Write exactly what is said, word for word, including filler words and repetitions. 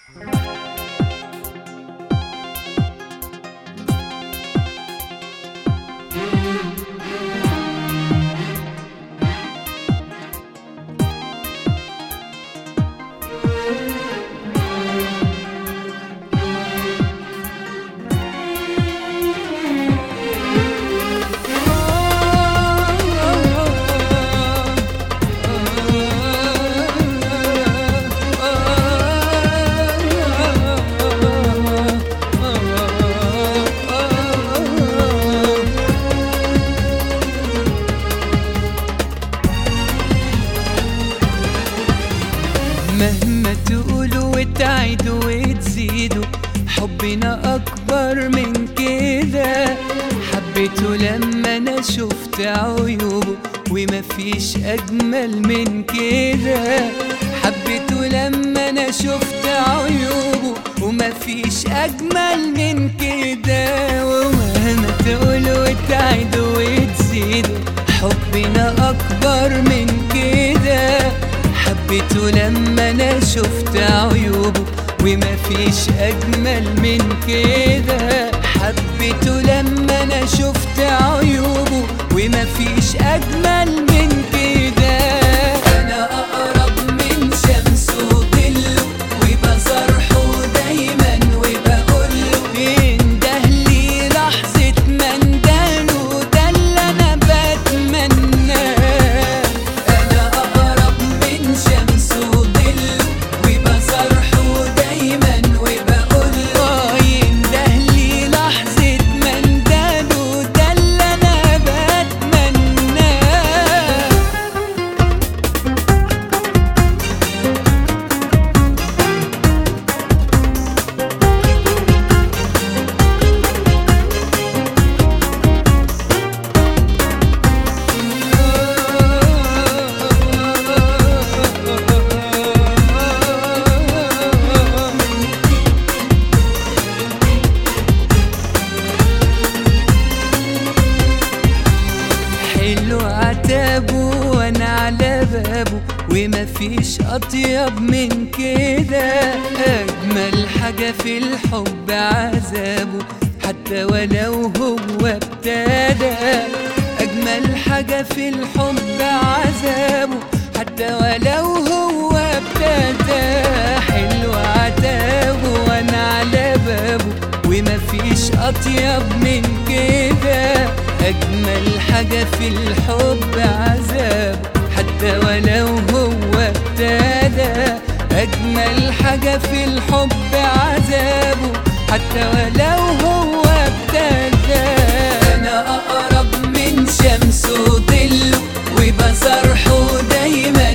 مهما تقولوا وتعيدوا وتزيدوا حبنا أكبر من كده. حبيته لما أنا شفت عيوبه ومفيش أجمل من كده. حبيته لما أنا شفت عيوبه ومفيش أجمل من كده. ومهما تقولوا وتعيدوا وتزيدوا حبنا أكبر من كده. حبيته لما أنا شفت عيوبه ومفيش أجمل من كده. حبيته لما أنا شفت عيوبه ومفيش أجمل من كده. أنا أقرب من شمس وظله وبصرحه دايما وبقوله انده لي لحظة ما اندهله ده اللي أنا بتمناه. أنا أقرب من شمس وظله وبصرحه دايما وبقوله ينده لي لحظة ما اندهله ده اللي أنا بتمناه. حلو عتابه وانا على بابه ومفيش اطيب من كده. اجمل حاجة في الحب عذابه حتى ولو هو ابتدى. اجمل حاجة في الحب عذابه حتى ولو هو ابتدى. حلو عتابه وانا على بابه ومفيش اطيب من كده. أجمل حاجة في الحب عذاب حتى ولو هو ابتدى. أجمل حاجة في الحب عذابه حتى ولو هو ابتدى. أنا أقرب من شمس وظله وبصرحه دايما